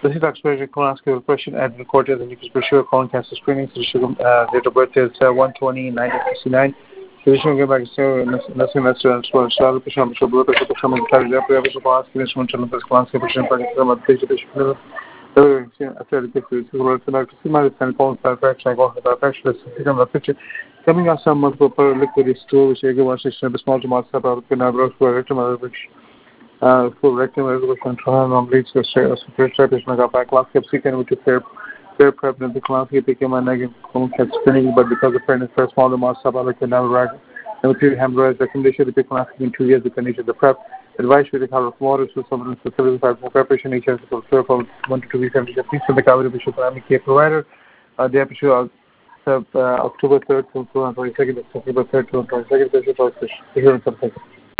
This is Dr. Surgery colonoscopy question at the court of the mucus brochure colon cancer screening. Date of birth is 1/20/1969. Physician came back to nursing master and swallow patient bishop blood pressure patient mental deprivation colonoscopy instrumental colonoscopy patient patient coming out some multiple liquid stool which a small to mass full rectum resolution trial leads to colonoscopy second which is fair prevalent the colonoscopy became a negative screening, but because the pregnant first small mass subarachnoid and with hemorrhoids recommendation to pick colonoscopy in 2 years depending on the prep. Advice should recover of water to some facility for preparation each has to serve from 1 to 2 weeks after please the cover bishop care provider. The episode of October 3rd to 22nd, October 3rd to 22nd,